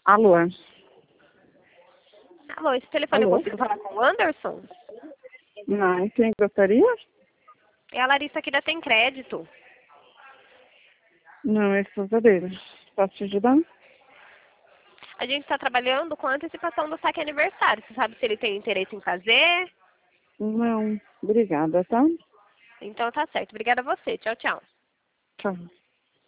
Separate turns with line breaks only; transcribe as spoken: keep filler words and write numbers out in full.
Alô?
Alô, esse telefone eu
Alô?
consigo falar com o Anderson?
Não, quem gostaria?
É a Larissa aqui da Tem Crédito.
Não, é esposa dele. Posso te ajudar?
A gente está trabalhando com a antecipação do saque aniversário. Você sabe se ele tem interesse em fazer?
Não, obrigada, tá?
Então tá certo. Obrigada a você. Tchau, tchau.
Tchau.